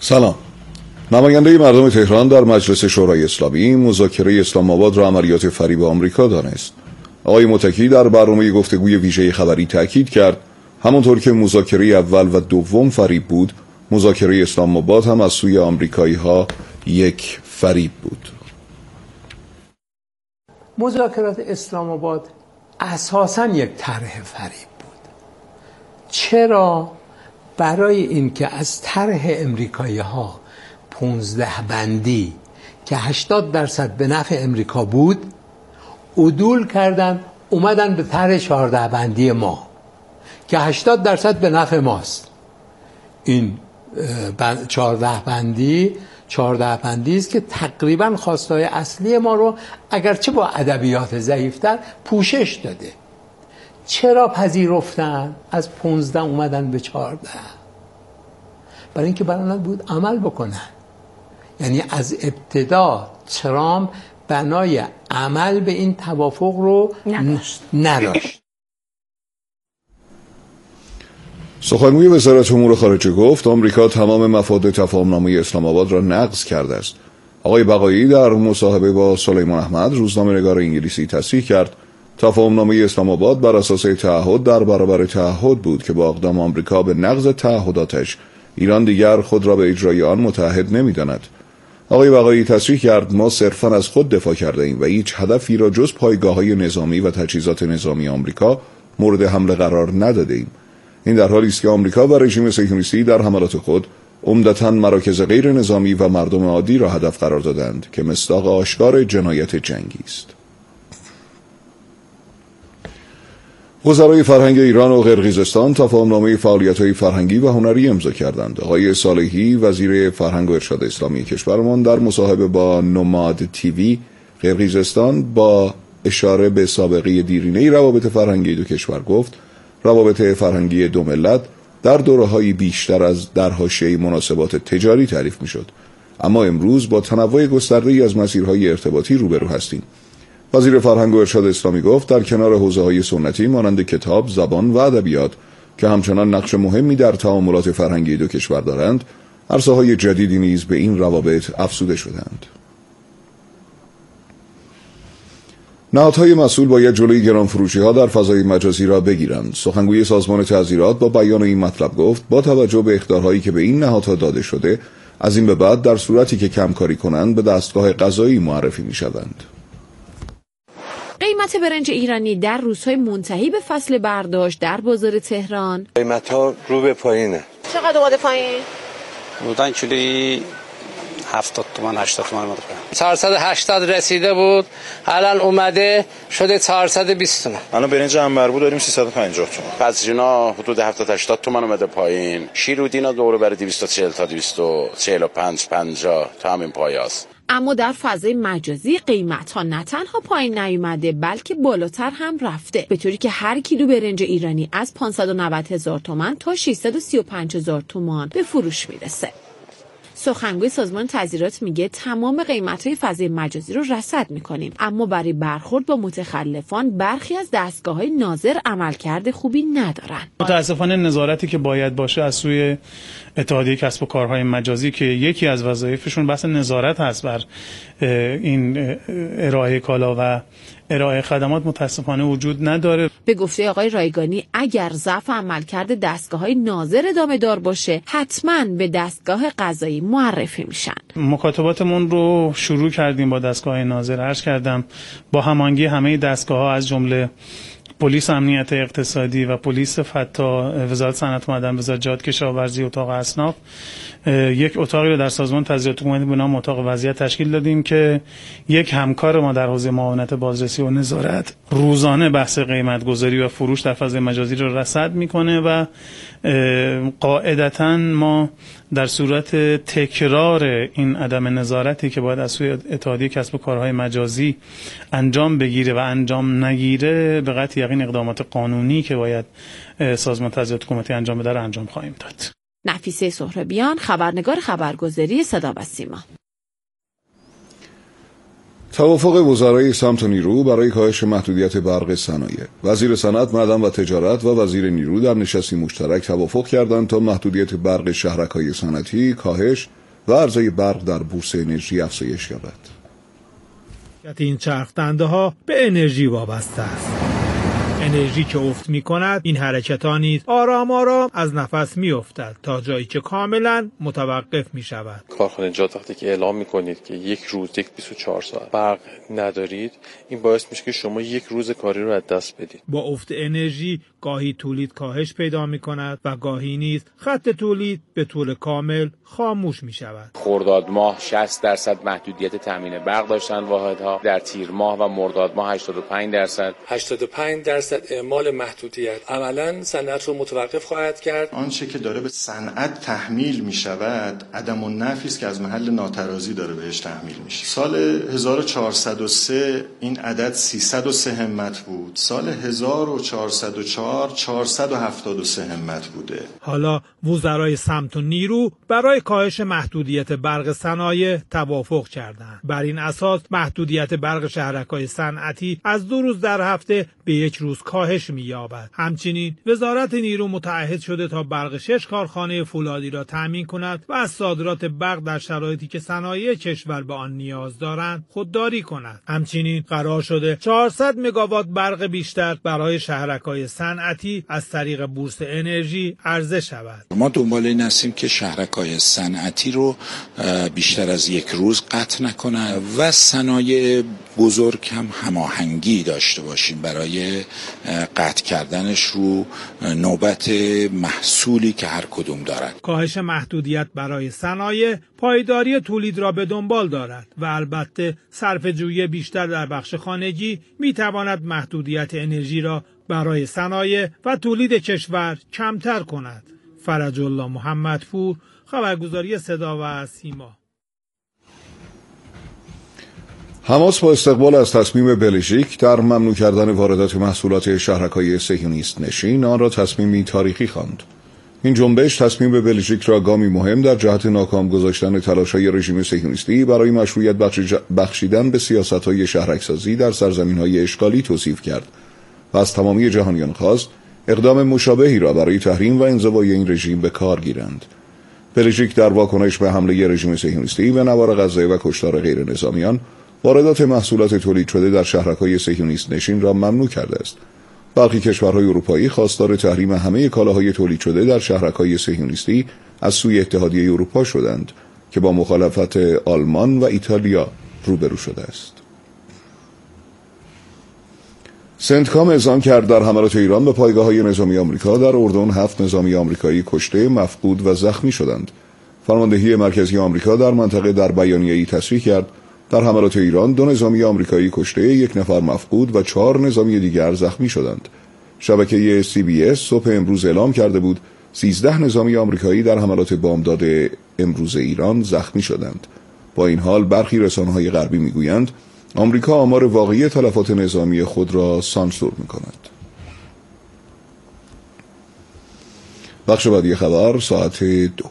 سلام. نماینده مردم تهران در مجلس شورای اسلامی مذاکره اسلام آباد را عملیات فریب آمریکا دانست. آقای متکی در برنامه گفتگوی ویژه خبری تاکید کرد همانطور که مذاکره اول و دوم فریب بود، مذاکره اسلام آباد هم از سوی آمریکایی‌ها یک فریب بود. مذاکرات اسلام آباد اساساً یک طرح فریب بود. چرا؟ برای اینکه از طرح امریکایی‌ها 15 بندی که 80% به نفع امریکا بود عدول کردن، اومدن به طرح 14 بندی ما که 80% به نفع ماست. این 14 بندی است که تقریبا خواستهای اصلی ما رو اگرچه با ادبیات ضعیفتر پوشش داده. چرا پذیرفتن؟ از 15 اومدن به 14. برای اینکه بلد بود عمل بکنن. یعنی از ابتدا ترامپ بنای عمل به این توافق رو نداشت. سخنگوی وزارت امور خارجه گفت آمریکا تمام مفاد تفاهمنامه اسلام آباد را نقض کرده است. آقای بقایی در مصاحبه با سلیمان احمد روزنامه‌نگار انگلیسی تصریح کرد تفاهمنامه اسلام آباد بر اساس تعهد در برابر تعهد بود که با اقدام آمریکا به نقض تعهداتش ایران دیگر خود را به اجرای آن متعهد نمی‌داند. آقای بقایی تصریح کرد ما صرفاً از خود دفاع کرده ایم و هیچ هدفی را جز پایگاه‌های نظامی و تجهیزات نظامی آمریکا مورد حمله قرار نداده ایم. این در حالی است که آمریکا و رژیم صهیونیستی در حملات خود عمدتاً مراکز غیر نظامی و مردم عادی را هدف قرار دادند که مصداق آشکار جنایت جنگی است. وزرای فرهنگ ایران و قرقیزستان تفاهمنامه فعالیت‌های فرهنگی و هنری امضا کردند. آقای صالحی وزیر فرهنگ و ارشاد اسلامی کشورمان در مصاحبه با نوماد تیوی قرقیزستان با اشاره به سابقه دیرینه روابط فرهنگی دو کشور گفت روابط فرهنگی دو ملت در دوره‌های بیشتر از در حاشیه مناسبات تجاری تعریف می‌شد، اما امروز با تنوع گسترده‌ای از مسیرهای ارتباطی روبرو هستیم. وزیر فرهنگ و ارشاد اسلامی گفت در کنار حوزه‌های سنتی مانند کتاب، زبان و ادبیات که همچنان نقش مهمی در تعاملات فرهنگی دو کشور دارند، عرصه‌های جدیدی نیز به این روابط افزوده شدند. نهادهای مسئول باید جلوی گرانفروشی‌ها در فضای مجازی را بگیرند. سخنگوی سازمان تعزیرات با بیان این مطلب گفت با توجه به اخطارهایی که به این نهادها داده شده، از این به بعد در صورتی که کمکاری کنند به دستگاه قضایی معرفی می‌شوند. قیمت برنج ایرانی در روزهای منتهی به فصل برداشت در بازار تهران قیمت‌ها رو به پایینه. چقدر اومده پایین؟ بودن کیلویی 70 تومان 80 تومان اومده پایین. 480 رسیده بود، الان اومده شده 420 تومان. الان برنج انبربو داریم 350 تومان. پزینا حدود 70 80 تومان اومده پایین. شیرودینا دور بر 240 تا 245 50 تا همین پایاست. اما در فضای مجازی قیمت‌ها نه تنها پایین نیومده بلکه بالاتر هم رفته، به طوری که هر کیلو برنج ایرانی از 590,000 تومان تا 635,000 تومان به فروش میرسه. سخنگوی سازمان تعزیرات میگه تمام قیمت‌های فضای مجازی رو رصد میکنیم، اما برای برخورد با متخلفان برخی از دستگاه‌های ناظر عملکرد خوبی ندارن. متاسفانه نظارتی که باید باشه از سوی اتحادیه کسب و کارهای مجازی که یکی از وظایفشون بحث نظارت هست بر این ارائه کالا و ارائه خدمات، متاسفانه وجود نداره. به گفته آقای رایگانی اگر ضعف عملکرد دستگاه‌های ناظر ادامه دار باشه حتما به دستگاه قضایی معرفی میشن. مکاتباتمون رو شروع کردیم با دستگاه ناظر، عرض کردم با هماهنگی همه دستگاه‌ها از جمله پلیس امنیت اقتصادی و پلیس فتا، وزارت صنعت و معدن، وزارت جهاد کشاورزی، اتاق اصناف، یک اتاقی رو در سازمان تعزیرات حکومتی به نام اتاق وضعیت تشکیل دادیم که یک همکار ما در حوزه معاونت بازرسی و نظارت روزانه بحث قیمت گذاری و فروش در فضای مجازی رو رصد میکنه و قاعدتاً ما در صورت تکرار این عدم نظارتی که باید از سوی اتحادیه کسب و کارهای مجازی انجام بگیره و انجام نگیره، به قطع یقین اقدامات قانونی که باید سازمان تعزیرات حکومتی انجام بده رو انجام خواهیم داد. نفیسه سهرابیان، خبرنگار خبرگزاری صدا و سیما. توافق وزرای سمت و نیرو برای کاهش محدودیت برق صنایع. وزیر صنعت، معدن و تجارت و وزیر نیرو در نشستی مشترک توافق کردند تا محدودیت برق شهرک‌های صنعتی کاهش و عرضه برق در بورس انرژی افزایش یابد. این چرخ‌دنده‌ها به انرژی وابسته است. انرژی که افت می کند، این حرکت ها نیز آرام آرام از نفس می افتد تا جایی که کاملا متوقف می شود. کارخانجات وقتی که اعلام می کنید که یک روز 24 ساعت برق ندارید، این باعث میشه که شما یک روز کاری رو از دست بدید. با افت انرژی گاهی تولید کاهش پیدا می کند و گاهی نیز خط تولید به طور کامل خاموش می شود. خرداد ماه 60% محدودیت تامین برق داشتن واحدها، در تیر ماه و مرداد ماه 85%. اعمال محدودیت عملاً صنعت رو متوقف خواهد کرد. آنچه که داره به صنعت تحمیل می شود عدم النفی است که از محل ناترازی داره بهش تحمیل میشه. سال 1403 این عدد 303 همت بود. سال 1404 473 همت بوده. حالا وزرای سمت و نیرو برای کاهش محدودیت برق صنایع توافق کردند. بر این اساس محدودیت برق شهرک‌های صنعتی از 2 روز در هفته به 1 روز کاهش می‌یابد. همچنین وزارت نیرو متعهد شده تا برق 6 کارخانه فولادی را تامین کند و از صادرات برق در شرایطی که صنایع کشور به آن نیاز دارند خودداری کند. همچنین قرار شده 400 مگاوات برق بیشتر برای شهرک‌های صنعتی از طریق بورس انرژی عرضه شود. ما دنبال این هستیم که شهرک‌های صنعتی رو بیشتر از 1 روز قطع نکنند و صنایع بزرگ هم هماهنگی داشته باشیم برای قطع کردنش رو نوبت محصولی که هر کدوم دارد. کاهش محدودیت برای صنایع پایداری تولید را به دنبال دارد و البته صرفه‌جویی بیشتر در بخش خانگی می‌تواند محدودیت انرژی را برای صنایع و تولید کشور کمتر کند. فرج الله محمدپور، خبرگزاری صدا و سیما. حماس با استقبال از تصمیم بلژیک در ممنوع کردن واردات محصولات شهرک‌های صهیونیست نشین آن را تصمیمی تاریخی خواند. این جنبش تصمیم بلژیک را گامی مهم در جهت ناکام گذاشتن تلاش‌های رژیم صهیونیستی برای مشروعیت بخشیدن به سیاست‌های شهرک‌سازی در سرزمین‌های اشغالی توصیف کرد و از تمامی جهانیان خواست اقدام مشابهی را برای تحریم و انزوای این رژیم به کار گیرند. بلژیک در واکنش به حمله رژیم صهیونیستی به نوار غزه و کشتار غیر نظامیان واردات محصولات تولید شده در شهرک‌های صهیونیست نشین را ممنوع کرده است. برخی کشورهای اروپایی خواستار تحریم همه کالاهای تولید شده در شهرک‌های صهیونیستی از سوی اتحادیه اروپا شدند که با مخالفت آلمان و ایتالیا روبرو شده است. سنتکام اعلام کرد در حملات ایران به پایگاه‌های نظامی آمریکا در اردن 7 نظامی آمریکایی کشته، مفقود و زخمی شدند. فرماندهی مرکزی آمریکا در منطقه در بیانیه‌ای تصریح کرد در حملات ایران 2 نظامی آمریکایی کشته، 1 نفر مفقود و 4 نظامی دیگر زخمی شدند. شبکه CBS صبح امروز اعلام کرده بود 13 نظامی آمریکایی در حملات بامداد امروز ایران زخمی شدند. با این حال برخی رسانه‌های غربی میگویند آمریکا آمار واقعی تلفات نظامی خود را سانسور می‌کند. بخش بعدی خبر ساعت 2.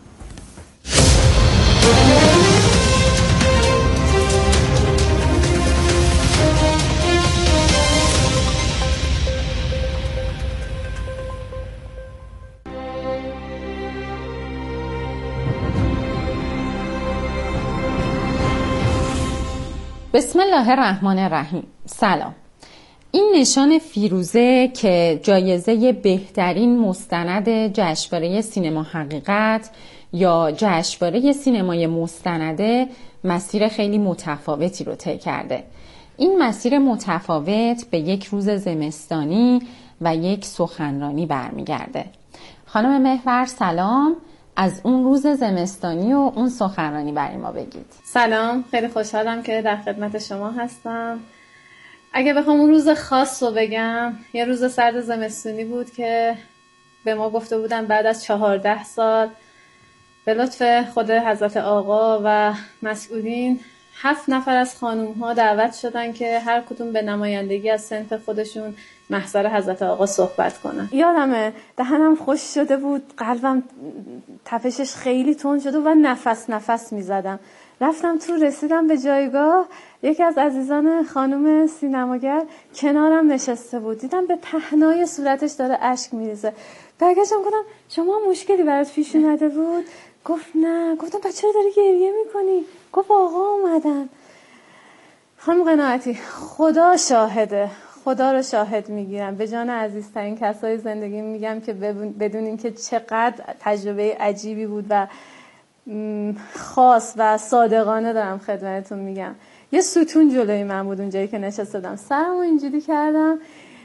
بسم الله الرحمن الرحیم. سلام. این نشان فیروزه که جایزه بهترین مستند جشنواره سینما حقیقت یا جشنواره سینمای مستنده مسیر خیلی متفاوتی رو طی کرده. این مسیر متفاوت به 1 روز زمستانی و 1 سخنرانی برمیگرده. خانم محور سلام، از اون روز زمستانی و اون سخنرانی برای ما بگید. سلام، خیلی خوشحالم که در خدمت شما هستم. اگه بخوام اون روز خاص رو بگم، یه روز سرد زمستونی بود که به ما گفته بودن بعد از 14 سال به لطف خود حضرت آقا و مسئولین 7 نفر از خانوم‌ها دعوت شدن که هر کدوم به نمایندگی از صنف خودشون محضر حضرت آقا صحبت کنن. یادمه دهنم خوش شده بود، قلبم تپشش خیلی تند شده و نفس میزدم. رفتم تو، رسیدم به جایگاه، یکی از عزیزان خانم سینماگر کنارم نشسته بود، دیدم به پهنای صورتش داره اشک میریزه. برگشتم گفتم شما مشکلی برات پیش اومده بود؟ گفت نه. گفتم بچه چرا داری گریه میکنی؟ گفت آقا اومدن. خانم قناعتی، خدا شاهده، خدا رو شاهد میگیرم، به جان عزیزترین کسای زندگی میگم که بدونین که چقدر تجربه عجیبی بود و خاص و صادقانه دارم خدمتتون میگم. یه ستون جلوی من بود اونجایی که نشستم، سرمو اینجوری کردم،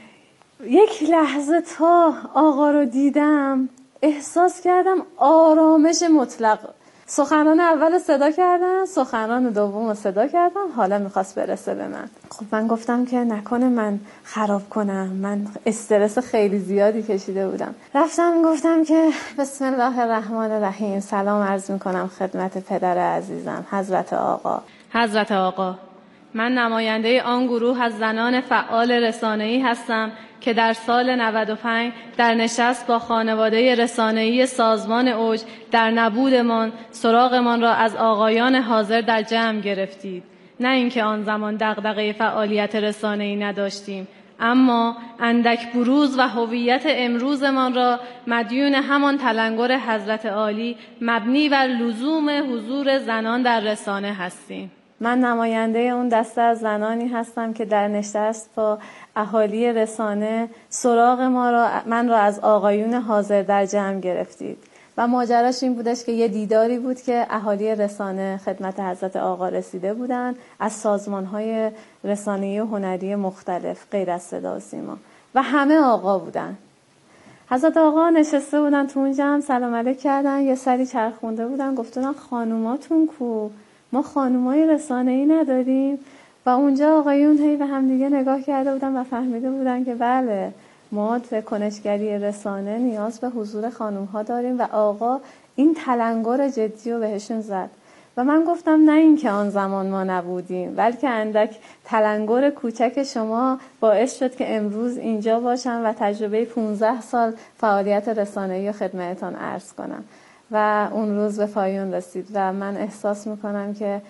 یک لحظه تا آقا رو دیدم احساس کردم آرامش مطلق. سخنران اول صدا کردم، سخنران دوم صدا کردم، حالا میخواست برسه به من. خب من گفتم که نکنه من خراب کنم، من استرس خیلی زیادی کشیده بودم. رفتم گفتم که بسم الله الرحمن الرحیم، سلام عرض میکنم خدمت پدر عزیزم حضرت آقا. حضرت آقا، من نماینده آن گروه از زنان فعال رسانه‌ای هستم که در سال 95 در نشست با خانواده رسانه‌ای سازمان اوج در نبودمان سراغمان را از آقایان حاضر در جمع گرفتید. نه اینکه آن زمان دغدغه فعالیت رسانه‌ای نداشتیم، اما اندک بروز و هویت امروزمان را مدیون همان تلنگر حضرت عالی مبنی بر لزوم حضور زنان در رسانه هستیم. من نماینده اون دسته از زنانی هستم که در نشست با اهالی رسانه سراغ من را از آقایون حاضر در جمع گرفتید و ماجراش این بودش که یه دیداری بود که اهالی رسانه خدمت حضرت آقا رسیده بودن از سازمان‌های رسانه‌ای و هنری مختلف غیر از صدا و سیما و همه آقا بودن. حضرت آقا نشسته بودن تو اون جمع، سلام علیک کردن، یه سری چرخونده بودن، گفتن خانوماتون کو؟ ما خانومای رسانه‌ای نداریم؟ و اونجا آقایون هی به هم دیگه نگاه کرده بودن و فهمیده بودن که بله، ما به کنشگری رسانه نیاز به حضور خانوم‌ها داریم و آقا این تلنگر جدی رو بهشون زد. و من گفتم نه این که آن زمان ما نبودیم، بلکه اندک تلنگر کوچک شما باعث شد که امروز اینجا باشم و تجربه 15 سال فعالیت رسانه‌ای رو خدمتتان عرض کنم. و اون روز به پایان رسید و من احساس میکنم که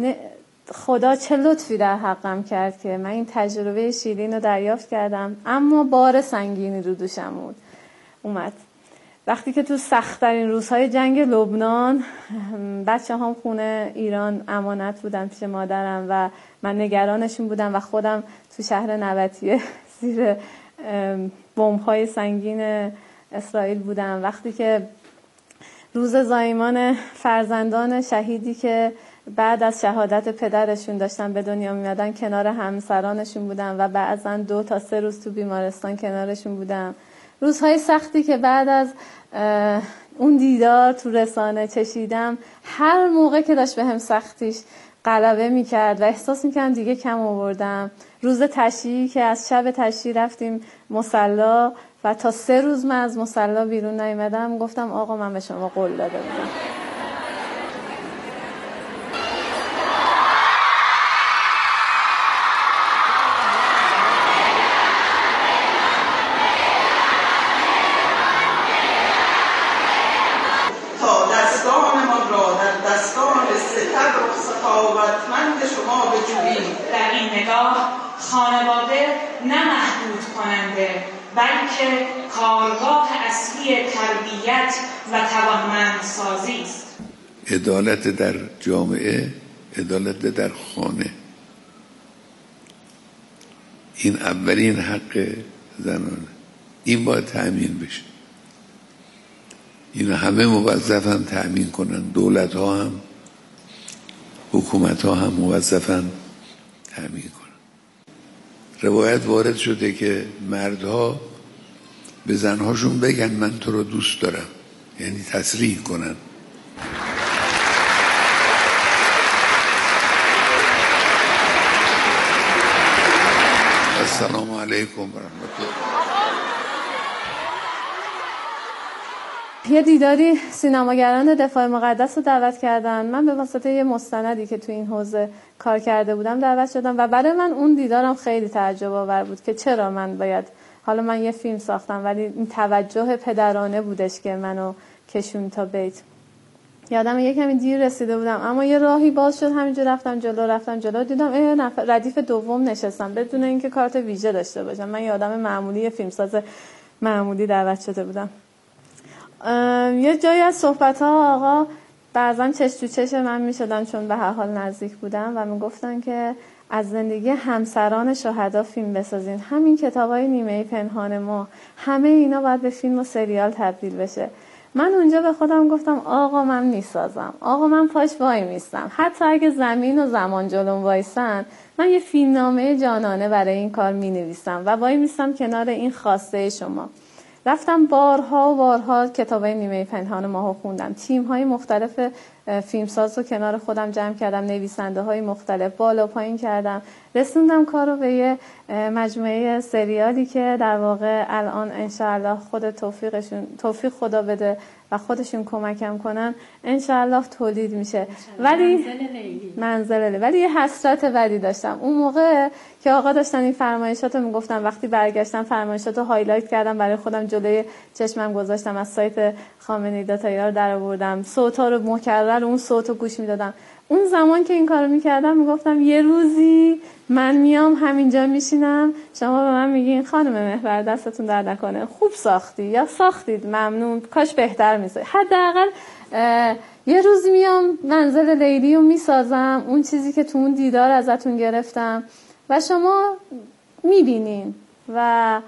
خدا چه لطفی در حقم کرد که من این تجربه شیرین رو دریافت کردم، اما بار سنگینی رو دوشم اومد. وقتی که تو سخت‌ترین روزهای جنگ لبنان بچه هم خونه ایران امانت بودن پیش مادرم و من نگرانشون بودم و خودم تو شهر نبطیه زیر بمب‌های سنگین اسرائیل بودم. وقتی که روز زایمان فرزندان شهیدی که بعد از شهادت پدرشون داشتن به دنیا میادن کنار همسرانشون بودم و بعضا 2 تا 3 روز تو بیمارستان کنارشون بودم. روزهای سختی که بعد از اون دیدار تو رسانه چشیدم، هر موقع که داشت به هم سختیش غلبه میکرد و احساس میکردم دیگه کم آوردم. روز تشییع که از شب تشییع رفتیم مصلی و تا 3 روز من از مصلی بیرون نیومدم، گفتم آقا من به شما قول داده بودم. تا دستانمان را در دستان ستر و سخاوتمند شما بجوییم. در این نگاه خانواده نه محدود کننده بلکه کارگاه اصلی تربیت و توانمندسازی است. عدالت در جامعه، عدالت در خانه، این اولین حق زنانه، این باید تأمین بشه. این همه موظفن تأمین کنن، دولت ها هم حکومت ها هم موظفن تأمین کنن. روایت وارد شده که مردها به زنهاشون بگن من تو رو دوست دارم، یعنی تصریح کنن. السلام علیکم و رحمت الله. یه دیداری سینماگران دفاع مقدس رو دعوت کردن. من به واسطه یه مستندی که تو این حوزه کار کرده بودم دعوت شدم و برای من اون دیدارم خیلی تعجب آور بود که چرا من باید، حالا من یه فیلم ساختم ولی این توجه پدرانه بودش که منو کشون تا بیت. یادم یه کمی دیر رسیده بودم، اما یه راهی باز شد، همینجور رفتم جلو دیدم ردیف دوم نشستم بدون اینکه کارت ویژه داشته باشم. من یه آدم معمولی، فیلمساز معمولی دعوت شده بودم. یه جایی از صحبت‌ها آقا بعضا چش تو چش من می‌شدن، چون به هر حال نزدیک بودم و میگفتن که از زندگی همسران شهدا فیلم بسازین. همین کتابای نیمه پنهان ما، همه اینا باید به فیلم و سریال تبدیل بشه. من اونجا به خودم گفتم آقا من میسازم، آقا من پاش وای میستم، حتی اگه زمین و زمان جلوم وایسن من یه فیلمنامه جانانه برای این کار مینویسم و وای میستم کنار این خواسته شما. رفتم بارها و بارها کتابای نیمه پنهان ماهو خوندم، تیم‌های مختلف فیلمساز رو کنار خودم جمع کردم، نویسنده‌های مختلف بالا پایین کردم، رسوندم کارو به یه مجموعه سریالی که در واقع الان انشاءالله خود توفیق خدا بده و خودشون کمکم کنن انشاءالله تولید میشه. ولی منزل لیلی، ولی یه حسرت بدی داشتم اون موقع که آقا داشتن این فرمایشاتو میگفتن. وقتی برگشتم فرمایشاتو هایلایت کردم برای خودم، جلوی چشمم گذاشتم، از سایت خامنه‌ای داتایا رو درآوردم، صوت‌ها رو مکرر اون صوتو گوش میدادم. اون زمان که این کارو میکردم میگفتم یه روزی من میام همینجا میشینم، شما به من میگین خانم محور دستتون درد نکنه، خوب ساختی یا ساختید ممنون، کاش بهتر میشه. حداقل یه روزی میام منزل لیلی رو میسازم، اون چیزی که تو اون دیدار ازتون گرفتم و شما میبینین و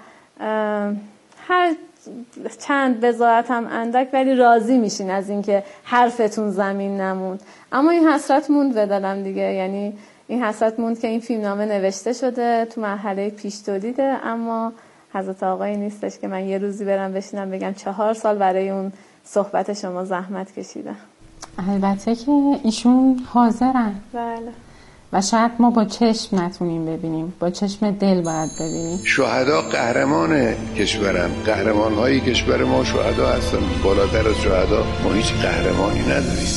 هر چند بضاعت هم اندک ولی راضی میشین از اینکه حرفتون زمین نموند. اما این حسرت موند به دلم دیگه، یعنی این حسرت موند که این فیلمنامه نوشته شده، تو مرحله پیش تولیده، اما حضرت آقایی نیستش که من یه روزی برم بشینم بگم 4 سال برای اون صحبت شما زحمت کشیدم. البته که ایشون حاضرن. بله. و شاید ما با چشم نتونیم ببینیم، با چشم دل باید ببینیم. شهدا قهرمان کشورن، قهرمان‌های کشور ما شهدا هستن. بالاتر از شهدا ما هیچ قهرمانی نداریم.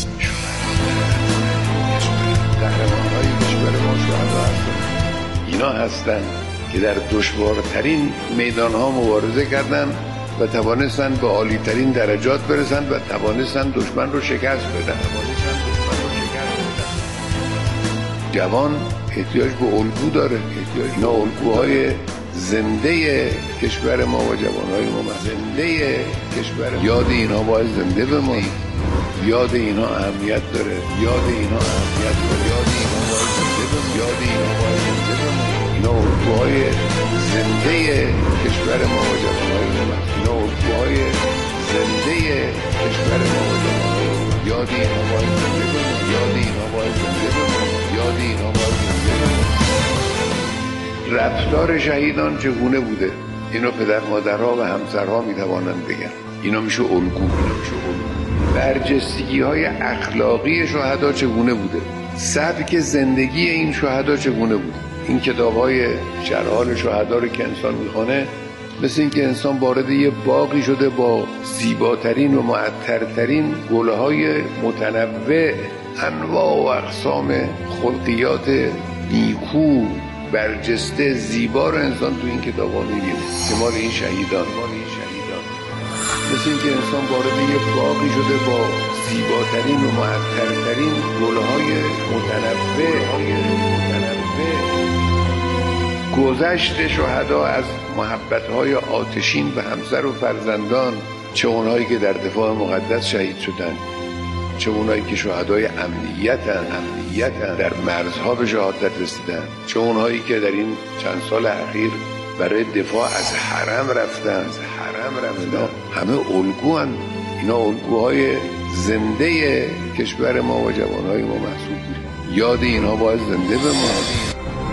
قهرمان‌های کشور ما شهدا هستن. اینا هستن که در دشوارترین میدان‌ها مبارزه کردن و توانستن به عالی‌ترین درجات برسن و توانستن دشمن رو شکست بدن. جوان احتیاج به الگو داره، اینا الگوهای زنده کشور ما و جوانهای ما، زنده کشور. یاد اینا باید زنده بمانیم، یاد اینا اهمیت داره، یاد اینا اهمیت داره، یاد اینا باید زنده بمانیم، یاد اینا باید زنده بمانیم. اینا الگوهای زنده کشور ما و جوانهای ما، اینا الگوهای زنده کشور ما و جوانهای ما. یاد اینا باید زنده بمانیم، یاد اینا باید زنده بمانیم، یاد اینا باید زنده بمانیم. رفتار شهیدان چگونه بوده؟ اینو پدر مادرها و همسرها میتوانند بگن. اینا میشه الگو. برجستگی های اخلاقی شهدا چگونه بوده؟ سبک زندگی این شهدا چگونه بوده؟ این کتاب های شرحال شهدا رو که انسان میخونه، مثل این که انسان وارد یه باغی شده با زیباترین و معطرترین گلهای متنوع، انواع و اقسام خلقیات نیکو برجسته زیبا رو انسان تو این کتابا می‌بینه که مال این شهیدان. مثل این که انسان وارد یه باغی شده با زیباترین و معطرترین گلهای متنوع. گذشت شهدا از محبت‌های آتشین و همسر و فرزندان، چه اونهایی که در دفاع مقدس شهید شدن، چه اونهایی که شهدای امنیتن در مرزها به شهادت رسیدن، چه اونهایی که در این چند سال اخیر برای دفاع از حرم رفتن. همه الگوان. اینا الگوهای زنده کشور ما و جوانهای ما محسوب میشه. یاد اینا باید زنده بماند.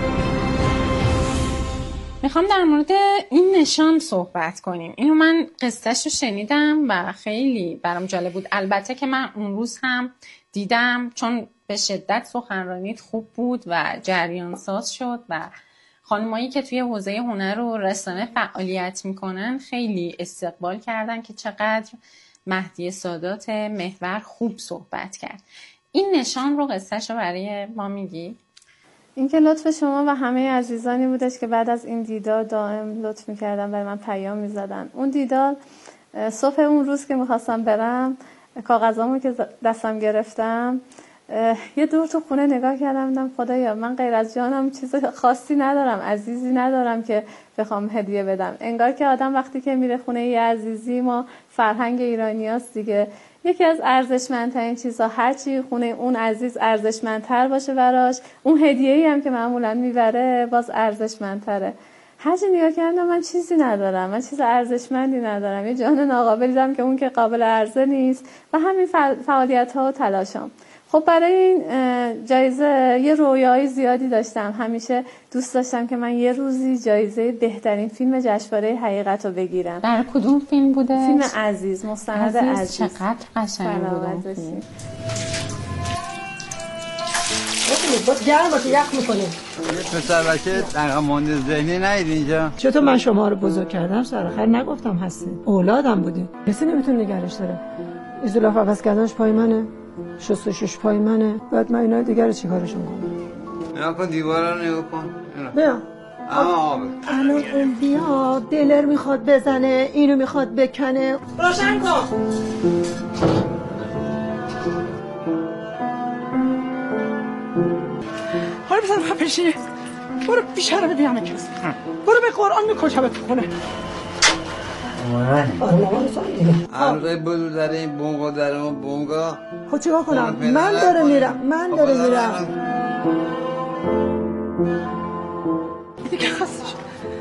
میخوام در مورد این نشان صحبت کنیم. اینو من قصه‌شو شنیدم و خیلی برام جالب بود. البته که من اون روز هم دیدم، چون به شدت سخنرانیت خوب بود و جریان ساز شد و خانمایی که توی حوزه هنر و رسانه فعالیت میکنن خیلی استقبال کردن که چقدر مهدی سادات محور خوب صحبت کرد. این نشان رو قصه‌شو برای ما میگی؟ این که لطف شما و همه عزیزانی بودش که بعد از این دیدار دائم لطف میکردن برای من پیام میزدن. اون دیدار صبح اون روز که میخواستم برم کاغذامو که دستم گرفتم یه دور تو خونه نگاه کردم، دیدم خدایا من غیر از جانم چیز خاصی ندارم، عزیزی ندارم که بخوام هدیه بدم. انگار که آدم وقتی که میره خونه یه عزیزی، ما فرهنگ ایرانیاست دیگه، یکی از ارزشمندترین چیزها هرچی خونه اون عزیز ارزشمندتر باشه براش، اون هدیه‌ای هم که معمولا میبره باز ارزشمندتره. هرچی نگاه کردم من چیزی ندارم، من چیز ارزشمندی ندارم، یه جان ناقابلی دارم که اون که قابل عرضه نیست و همین فعالیت‌ها و تلاشم. خب برای این جایزه یه رویای زیادی داشتم. همیشه دوست داشتم که من یه روزی جایزه بهترین فیلم جشنواره حقیقت رو بگیرم. در کدوم فیلم بوده؟ فیلم عزیز، مستند عزیز. چقدر قشنگ بود. باز گرم باشه، یخ میکنه. پسر بچه تقامند ذهنی نهید اینجا. چطور من شما رو بزرگ کردم سرآخر نگفتم هستین، اولادم بودین، کسی نمیتونه نگرش داره. ایزولاف عوض کردنش پای منه، شستشوش پای منه، بعد من اینا دیگه رو چیکارشون کنم؟ نگاه کن دیوارا رو نگاه کن. بیا اما آبه الان اون بیا دلر میخواد بزنه، اینو میخواد بکنه. روشن کن. حالا بزن پشی، برو بیشتر به دیامه کس، برو به قرآن میکشه به خونه. عرقه بلو داره این بونگا داره اون بونگا. خب چیکار کنم؟ من داره میرم. دیگه خستش.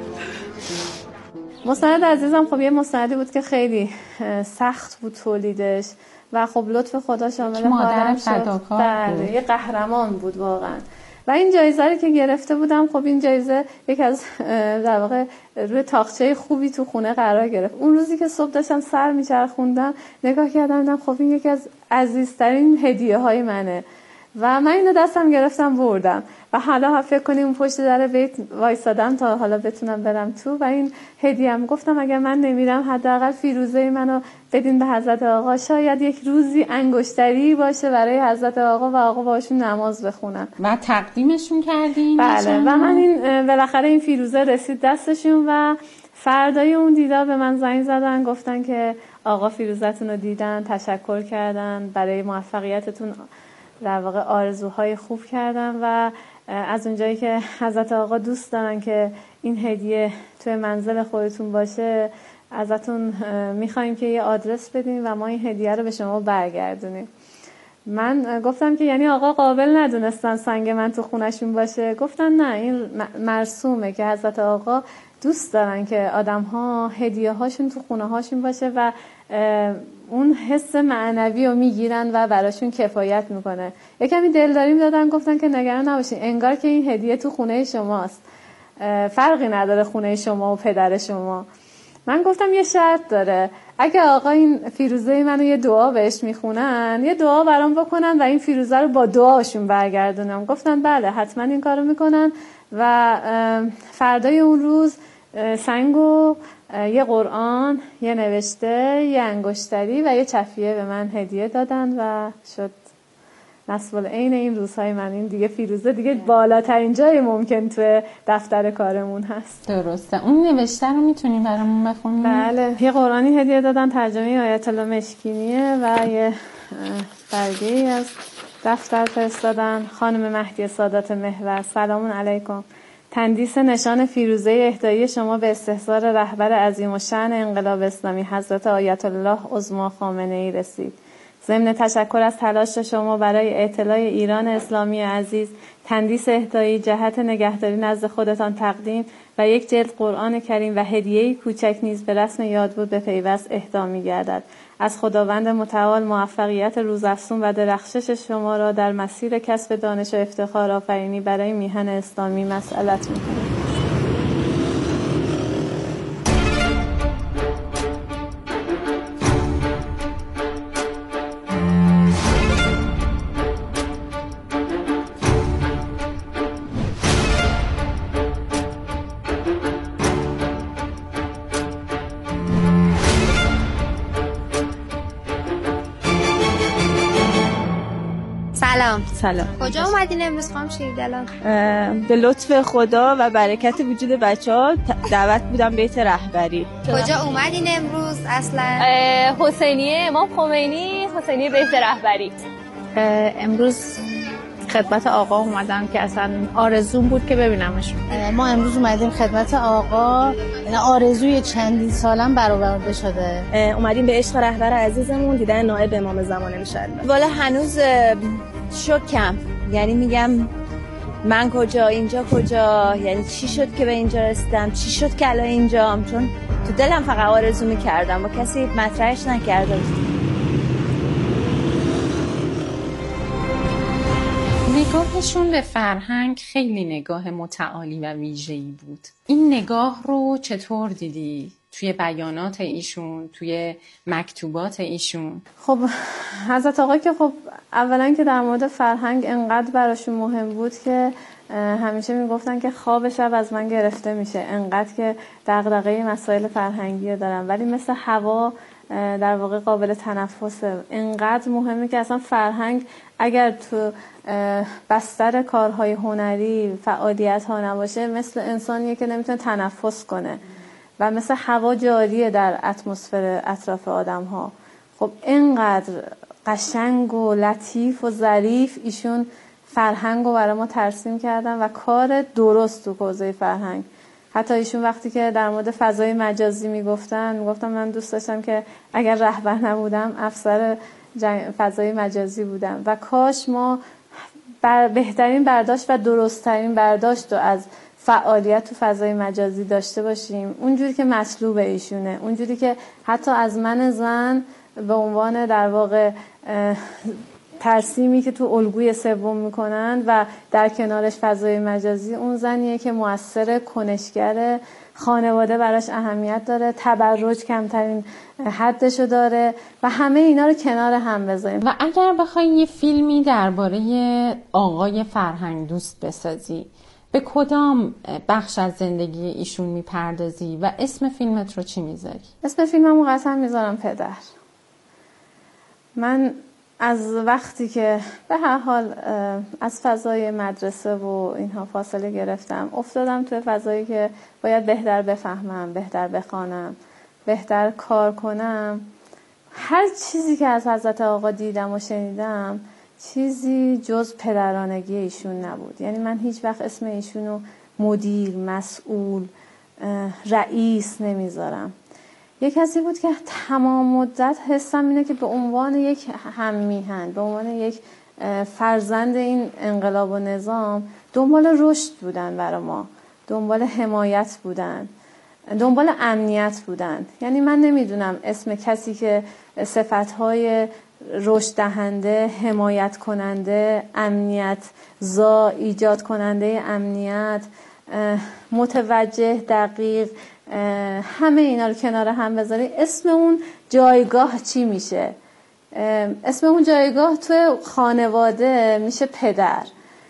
مستند عزیزم خب یه مستندی بود که خیلی سخت بود تولیدش و خب لطف خدا شامل حالم شد. بله، یه قهرمان بود واقعا. و این جایزه رو که گرفته بودم، خب این جایزه یکی از در واقع روی تاقچه خوبی تو خونه قرار گرفت. اون روزی که صبح داشتم سر میچرخوندم نگاه کردم، دیدم خب این یکی از عزیزترین هدیه های منه و من اینو دستم گرفتم بردم و حالا فکر کنیم پشت در بیت وایسادم تا حالا بتونم برم تو و این هدیه‌ام گفتم اگر من نمیرم حداقل فیروزه منو بدین به حضرت آقا، شاید یک روزی انگشتری باشه برای حضرت آقا و آقا باشون نماز بخونن. و تقدیمشون کردین؟ بله و من این بالاخره این فیروزه رسید دستشون و فردای اون دیدار به من زنگ زدن، گفتن که آقا فیروزتون رو دیدن، تشکر کردن، برای موفقیتتون در واقع آرزوهای خوب کردن و از اونجایی که حضرت آقا دوست دارن که این هدیه توی منزل خودتون باشه، ازتون میخوایم که یه آدرس بدین و ما این هدیه رو به شما برگردونیم. من گفتم که یعنی آقا قابل ندونستن سنگ من تو خونشون باشه؟ گفتن نه، این مرسومه که حضرت آقا دوست دارن که آدم ها هدیه هاشون تو خونه هاشون باشه و اون حس معنوی رو میگیرن و براشون کفایت میکنه. یه کمی دلداری دادن، گفتن که نگران نباشین، انگار که این هدیه تو خونه شماست، فرقی نداره خونه شما و پدر شما. من گفتم یه شرط داره، اگه آقا این فیروزه منو یه دعا بهش میخونن، یه دعا برام بکنن و این فیروزه رو با دعاشون برگردونم. گفتن بله حتما این کارو میکنن و فردای اون روز سنگو، یه قرآن، یه نوشته، یه انگشتری و یه چفیه به من هدیه دادن و شد نصب العین این روزهای من. این دیگه فیروزه دیگه بالاترین جای ممکن توی دفتر کارمون هست. درسته. اون نوشته رو میتونیم برامون بخونیم؟ بله، یه قرآنی هدیه دادن، ترجمه آیت الله مشکینیه و یه برگه‌ای از دفتر فرستادن. خانم مهدی سادات محور، سلام علیکم. تندیس نشان فیروزه اهدایی شما به استحضار رهبر عظیم الشأن انقلاب اسلامی حضرت آیت الله عظما خامنه‌ای رسید. ضمن تشکر از تلاش شما برای اطلاع ایران اسلامی عزیز، تندیس اهدایی جهت نگهداری نزد خودتان تقدیم و یک جلد قرآن کریم و هدیه‌ای کوچک نیز به رسم یادبود به پیوست اهدا می‌گردد. از خداوند متعال موفقیت روزافزون و درخشش شما را در مسیر کسب دانش و افتخار آفرینی برای میهن اسلامی مسئلت می‌کنم. سلام، سلام. کجا اومدین امروز خانم شیردلان؟ به لطف خدا و برکت وجود بچه‌ها دعوت بودم بیت رهبری. کجا اومدین امروز اصلا؟ حسینیه امام خمینی، حسینیه بیت رهبری. امروز خدمت آقا اومدم که اصلا آرزوم بود که ببینمش. ما امروز اومدیم خدمت آقا، آرزوی چندین سالم برآورده شده. اومدیم به عشق رهبر عزیزمون، دیدن نائب امام زمان ان شاء الله. والا هنوز شوکم، یعنی میگم من کجا، اینجا کجا، یعنی چی شد که به اینجا رسیدم، چی شد که الان اینجام، چون تو دلم فقط آرزو میکردم و کسی مطرحش نکرده بود. نگاهشون به فرهنگ خیلی نگاه متعالی و ویژه‌ای بود. این نگاه رو چطور دیدی؟ توی بیانات ایشون، توی مکتوبات ایشون؟ خب حضرت آقا که خب اولا که در مورد فرهنگ انقدر براشون مهم بود که همیشه میگفتن که خواب شب از من گرفته میشه، انقدر که دغدغه مسائل فرهنگی دارم، ولی مثل هوا در واقع قابل تنفسه. انقدر مهمه که اصلا فرهنگ اگر تو بستر کارهای هنری فعالیت ها نباشه، مثل انسانیه که نمیتونه تنفس کنه و مثل هوا جاریه در اتمسفر اطراف آدم ها. خب اینقدر قشنگ و لطیف و ظریف ایشون فرهنگ رو برای ما ترسیم کردن و کار درست تو حوزه فرهنگ. حتی ایشون وقتی که در مورد فضای مجازی میگفتن من دوست داشتم که اگر رهبر نبودم افسر فضای مجازی بودم و کاش ما بهترین برداشت و درستترین برداشت رو از فعالیت تو فضای مجازی داشته باشیم، اونجوری که مطلوب ایشونه، اونجوری که حتی از من زن به عنوان در واقع ترسیمی که تو الگوی سوم میکنن و در کنارش فضای مجازی، اون زنیه که مؤثر، کنشگر، خانواده براش اهمیت داره، تبرج کمترین حدشو داره و همه اینا رو کنار هم بذاریم. و اگر بخوای یه فیلمی درباره آقای فرهنگ دوست بسازی، به کدام بخش از زندگی ایشون میپردازی و اسم فیلمت رو چی میذاری؟ اسم فیلممو قطعا میذارم پدر. من از وقتی که به هر حال از فضای مدرسه و اینها فاصله گرفتم، افتادم توی فضایی که باید بهتر بفهمم، بهتر بخوانم، بهتر کار کنم. هر چیزی که از حضرت آقا دیدم و شنیدم چیزی جز پدرانگی ایشون نبود. یعنی من هیچ وقت اسم ایشونو مدیر، مسئول، رئیس نمیذارم. یک کسی بود که تمام مدت حسم اینه که به عنوان یک هممیهن، به عنوان یک فرزند این انقلاب و نظام دنبال رشد بودن برای ما، دنبال حمایت بودن، دنبال امنیت بودن. یعنی من نمیدونم اسم کسی که صفتهای رشد دهنده، حمایت کننده، امنیت زا، ایجاد کننده امنیت، متوجه، دقیق، همه اینا رو کنار هم بذاری، اسم اون جایگاه چی میشه؟ اسم اون جایگاه توی خانواده میشه پدر.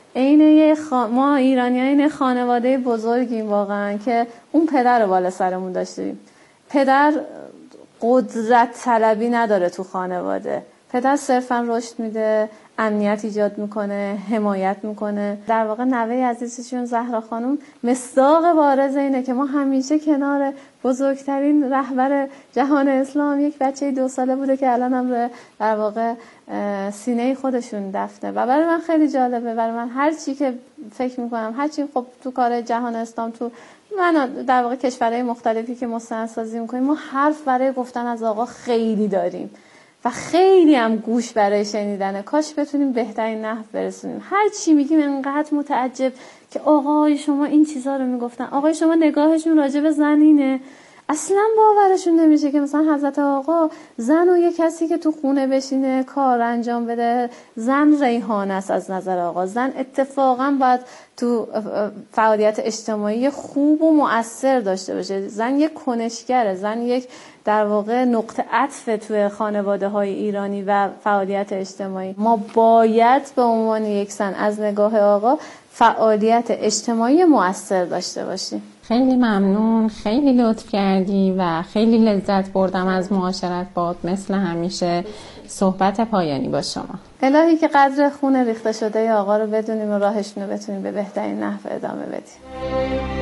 ما ایرانی‌ها این خانواده بزرگیم واقعا که اون پدر رو بالا سرمون داشتیم. پدر قدرت طلبی نداره تو خانواده. پدر صرفا رشد میده، امنیت ایجاد میکنه، حمایت میکنه. در واقع نوه عزیزشون زهرا خانم مصداق بارز اینه که ما همیشه کنار بزرگترین رهبر جهان اسلام یک بچه 2 ساله بوده که الان هم در واقع سینه خودشون دفنه و برای من خیلی جالبه. برای من هر چی که فکر میکنم، هر چی خب تو کار جهان اسلام، تو من در واقع کشورهای مختلفی که مستندسازی میکنیم، ما حرف برای گفتن از آقا خیلی داریم و خیلی هم گوش برای شنیدنه. کاش بتونیم بهترین نحو برسونیم. هر چی میگیم انقدر متعجب که آقای شما این چیزا رو میگفتن، آقای شما نگاهشون راجع به زن اینه. اصلا باورشون نمیشه که مثلا حضرت آقا زن و یه کسی که تو خونه بشینه کار انجام بده، زن ریحان است از نظر آقا. زن اتفاقا باید تو فعالیت اجتماعی خوب و مؤثر داشته باشه. زن یک کنشگره، زن یک در واقع نقطه عطف توی خانواده های ایرانی و فعالیت اجتماعی. ما باید به عنوان یک زن از نگاه آقا فعالیت اجتماعی مؤثر داشته باشیم. خیلی ممنون، خیلی لطف کردی و خیلی لذت بردم از معاشرت باهات مثل همیشه. صحبت پایانی با شما. الهی که قدر خون ریخته شده آقا رو بدونیم و راهشون رو بتونیم به بهترین نحو ادامه بدیم.